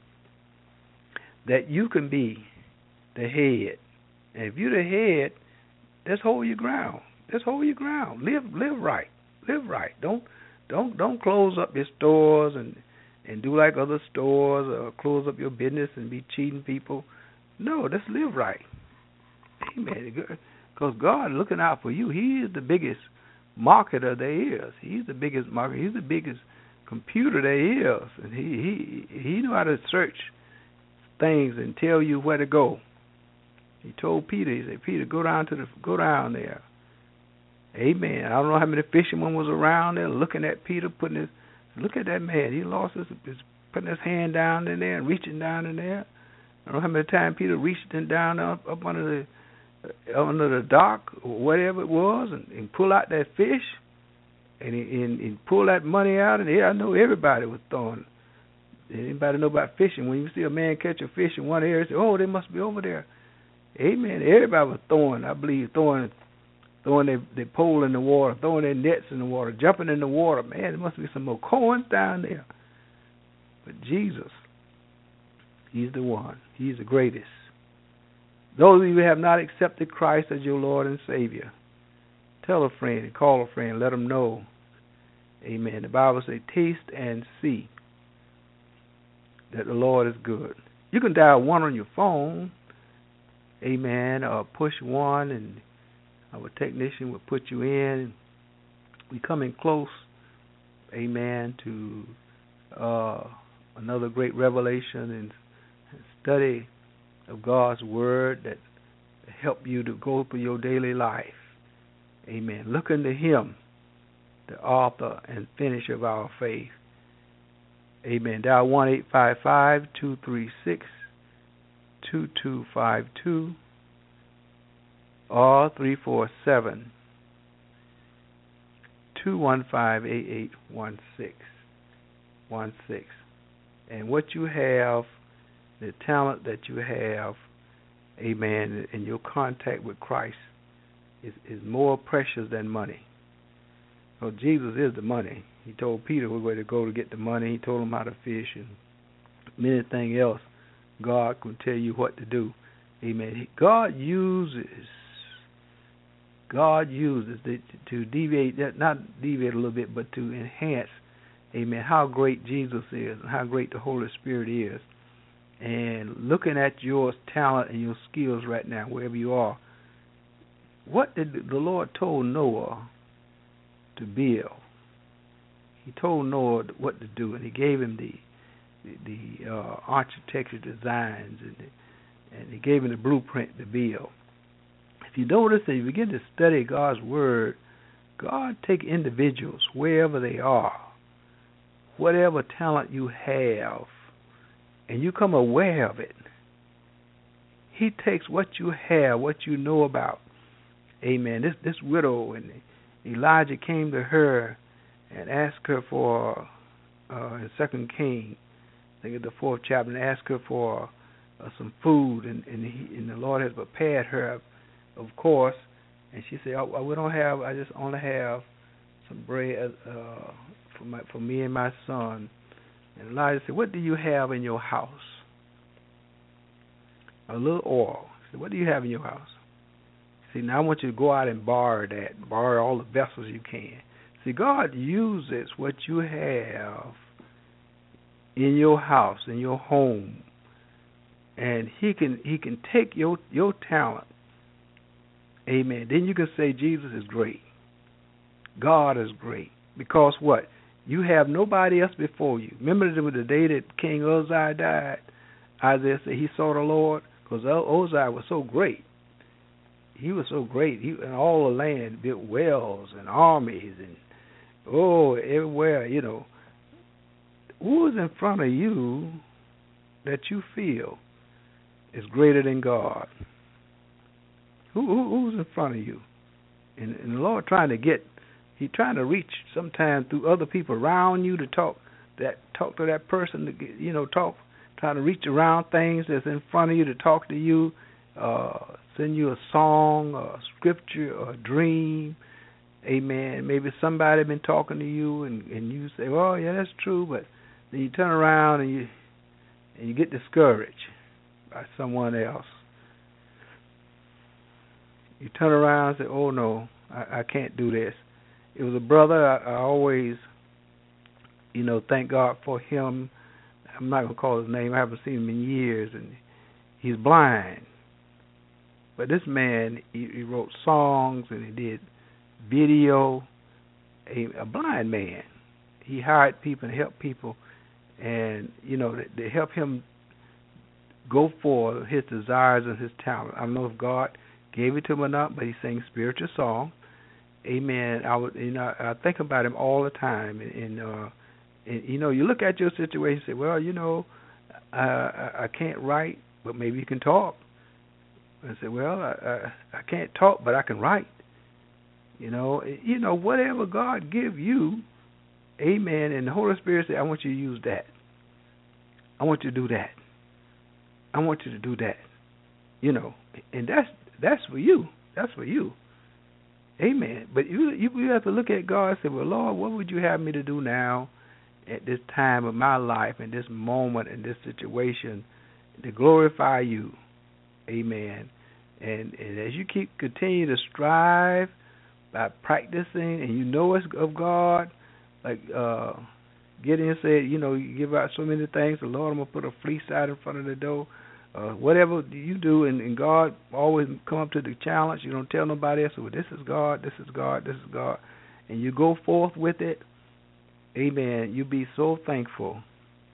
that you can be the head. And if you're the head, just hold your ground. Just hold your ground. Live live right. Live right. Don't don't don't close up your stores and and do like other stores or close up your business and be cheating people. No, just live right. Amen. Because God looking out for you. He is the biggest marketer there is. He's the biggest marketer. He's the biggest computer there is. And he he he know how to search things and tell you where to go. He told Peter, he said, Peter, go down to the go down there. Amen. I don't know how many fishermen was around there looking at Peter, putting his look at that man. He lost his, his putting his hand down in there and reaching down in there. I don't know how many times Peter reached in down up, up under the uh, under the dock or whatever it was and, and pull out that fish and, and, and pull that money out. And yeah, I know everybody was throwing. Anybody know about fishing? When you see a man catch a fish in one area, say, "Oh, they must be over there." Amen. Everybody was throwing. I believe throwing, throwing their, their pole in the water, throwing their nets in the water, jumping in the water. Man, there must be some more coins down there. But Jesus, He's the one. He's the greatest. Those of you who have not accepted Christ as your Lord and Savior, tell a friend, call a friend, let them know. Amen. The Bible says, taste and see that the Lord is good. You can dial one on your phone, amen, or push one, and our technician will put you in. We coming close, amen, to uh, another great revelation and study of God's Word that help you to go through your daily life. Amen. Look unto Him, the author and finisher of our faith. Amen. Dial one eight five five, two three six, two two five two or three four seven, two one five, eight eight one six. And what you have, the talent that you have, amen, in your contact with Christ is, is more precious than money. So Jesus is the money. He told Peter where to go to get the money. He told him how to fish and anything else. God can tell you what to do. Amen. God uses, God uses to, to deviate, not deviate a little bit, but to enhance, amen, how great Jesus is and how great the Holy Spirit is. And looking at your talent and your skills right now, wherever you are, what did the Lord told Noah to build? He told Noah what to do, and He gave him the the, the uh, architecture designs, and the, and He gave him the blueprint to build. If you notice and you begin to study God's Word, God take individuals wherever they are, whatever talent you have, and you come aware of it. He takes what you have, what you know about. Amen. This this widow, and Elijah came to her and asked her for, uh, in Second Kings, I think it's the fourth chapter, and asked her for uh, some food, and and, he, and the Lord has prepared her, of course. And she said, "Oh, we don't have. I just only have some bread uh, for my for me and my son." And Elijah said, "What do you have in your house?" a little oil. He said, what do you have in your house? See, now I want you to go out and borrow that, borrow all the vessels you can. See, God uses what you have in your house, in your home, and He can He can take your your talent. Amen. Then you can say Jesus is great. God is great. Because what? You have nobody else before you. Remember the day that King Uzziah died? Isaiah said he saw the Lord because Uzziah was so great. He was so great. He and all the land built wells and armies and oh everywhere. You know, who is in front of you that you feel is greater than God? Who, who who's in front of you? And, and the Lord trying to get, He's trying to reach sometime through other people around you to talk that talk to that person to get, you know talk, trying to reach around things that's in front of you to talk to you, uh, send you a song, a scripture, or a dream. Amen. Maybe somebody been talking to you and, and you say, well, yeah, that's true, but then you turn around and you and you get discouraged by someone else. You turn around and say, oh, no, I, I can't do this. It was a brother, I, I always, you know, thank God for him. I'm not going to call his name. I haven't seen him in years, and he's blind. But this man, he, he wrote songs and he did video, a, a blind man. He hired people and helped people, and, you know, they, they help him go for his desires and his talent. I don't know if God gave it to him or not, but he sang spiritual songs. Amen. I would, you know, I think about him all the time, and, and, uh, and you know, you look at your situation and say, well, you know, I, I, I can't write, but maybe you can talk. And I say, well, I, I, I can't talk, but I can write. You know, you know, whatever God give you, amen. And the Holy Spirit said, I want you to use that. I want you to do that. I want you to do that. You know, and that's that's for you. That's for you. Amen. But you you, you have to look at God and say, well, Lord, what would you have me to do now at this time of my life, in this moment, in this situation, to glorify you? Amen. And, and as you keep continue to strive by practicing, and you know it's of God, like uh, Gideon said, you know, you give out so many things. The Lord, I'm going to put a fleece out in front of the door. Uh, whatever you do, and, and God always come up to the challenge. You don't tell nobody else, well, this is God, this is God, this is God. And you go forth with it, amen, you be so thankful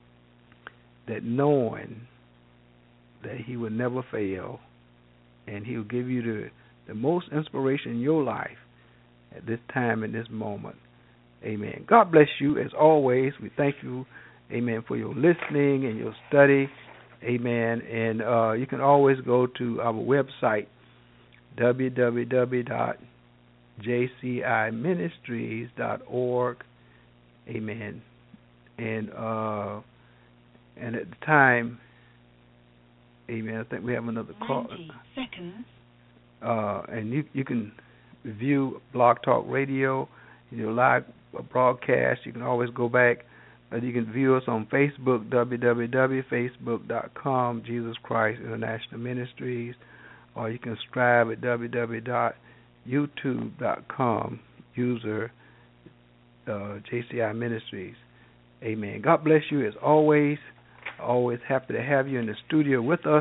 that knowing that He will never fail, and He'll give you the, the most inspiration in your life at this time, in this moment. Amen. God bless you as always. We thank you, amen, for your listening and your study. Amen. And uh, you can always go to our website, w w w dot j c i ministries dot org. Amen. And uh, and at the time, amen, I think we have another call. ninety seconds. Uh, and you you can view Blog Talk Radio, you know, live broadcast. You can always go back. Uh, you can view us on Facebook, w w w dot facebook dot com, Jesus Christ International Ministries, or you can subscribe at w w w dot youtube dot com, user uh, J C I Ministries. Amen. God bless you as always. Always happy to have you in the studio with us.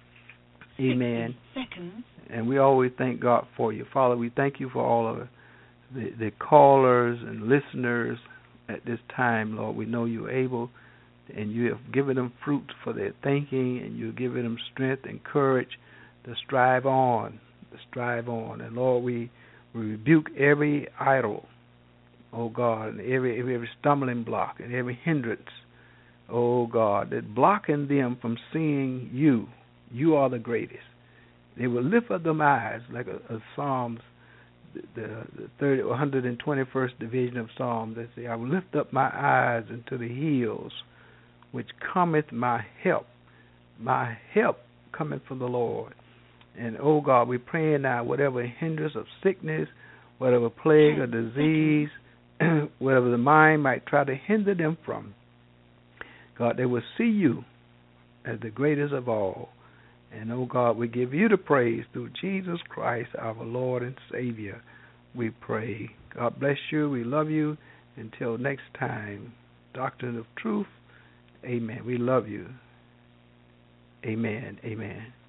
Amen. Seconds. And we always thank God for you. Father, we thank you for all of the, the callers and listeners at this time, Lord. We know you're able, and you have given them fruit for their thinking, and you're giving them strength and courage to strive on, to strive on. And Lord, we, we rebuke every idol, oh God, and every, every every stumbling block and every hindrance, oh God, that blocking them from seeing you. You are the greatest. They will lift up their eyes, like a, a Psalms, the, the thirty, one hundred twenty-first division of Psalms. They say, I will lift up my eyes into the hills, which cometh my help. My help cometh from the Lord. And, oh God, we're praying now, whatever hindrance of sickness, whatever plague or disease, whatever the mind might try to hinder them from, God, they will see you as the greatest of all. And, oh God, we give you the praise through Jesus Christ, our Lord and Savior. We pray. God bless you. We love you. Until next time, Doctrine of Truth. Amen. We love you. Amen. Amen.